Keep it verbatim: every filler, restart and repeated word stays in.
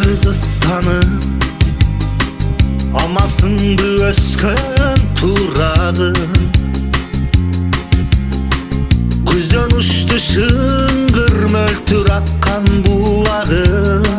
Кыргызстаным амасыңды өскөн турагым, көздөн учту шыңгыр мөлтүр аккан булагым.